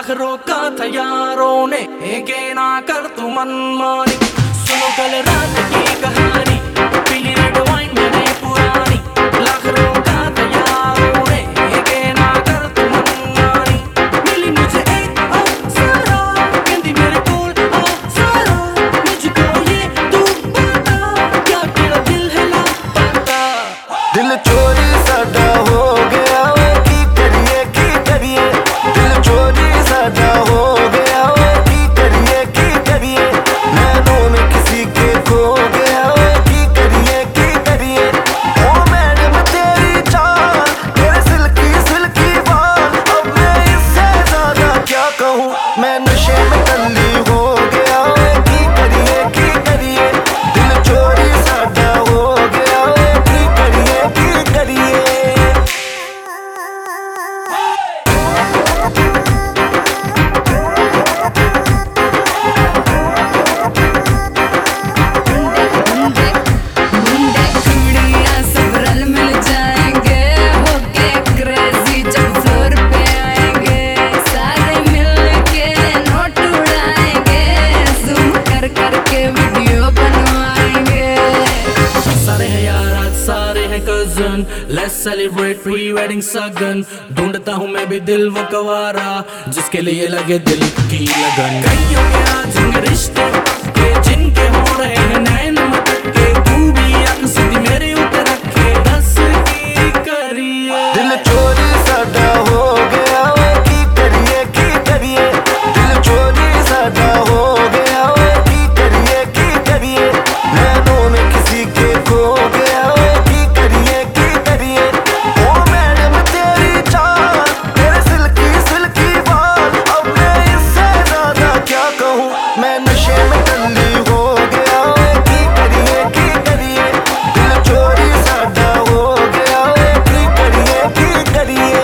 लाख रोका था यारों ने, के ना कर तू मनमानी। सुनो कल रात की कहानी, पीली रेड वाइन मैंने पुरानी। लाख रोका था यारों ने, के ना कर तू मनमानी। मिली मुझे एक अप्सरा, कहती मेरे कोल आ सारा। मुझको ये तू बता, क्या तेरा दिल है लापता। दिल चोरी साडा हो गया वे, की करिए दिल चोरी साडा हो गया वे, की करिए नैनों में किसी के खो गया वे, की करिए ओ मैडम तेरी चाल, तेरे सिल्की बाल। अब मैं इससे ज्यादा क्या कहूँ, मैं नशे में टल्ली हो गया वे, की करिए दिल चोरी साडा हो गया वे, की करिए Let's celebrate pre-wedding सगन। ढूंढता हूँ मैं भी दिल वो कवारा, जिसके लिए लगे दिल की लगन। कईयों के आज रिश्ते पक्के, जिनके हो रहे हैं नैन मटके। तू भी आंख सीधी मेरे ऊपर रखे, दस की करिए। दिल चोरी साडा हो गया वे, की करिए दिल चोरी साडा हो गया वे, की करिए नैनों में किसी के खो गया वे, की करिए ओ मैडम तेरी चाल, तेरे सिल्की बाल। अब मैं इससे ज्यादा क्या कहूँ, मैं नशे में टल्ली हो गया वे, की करिए दिल चोरी साडा हो गया वे, की करिए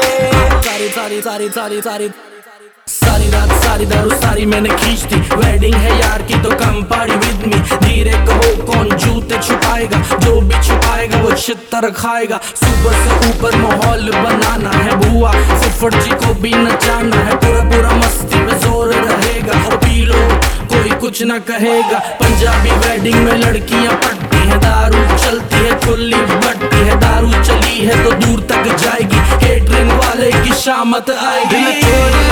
सारी रात सारी दारू सारी मैंने खींच दी। वेडिंग है यार की तो कम पार्टी विद मी। धीरे कहो कौन जूते छुपाएगा, जो भी छुपाएगा वो छितर खाएगा। सुबह से ऊपर माहौल बनाना है बुआ, फुफड़ जी को भी नचाना है। पूरा मस्ती में जोर रहेगा, और पी लो कोई कुछ ना कहेगा। पंजाबी वेडिंग में लड़कियां पटती है, दारू चलती है खुली बटती है। दारू चली है तो दूर तक जाएगी, केटरिंग वाले की शामत आएगी।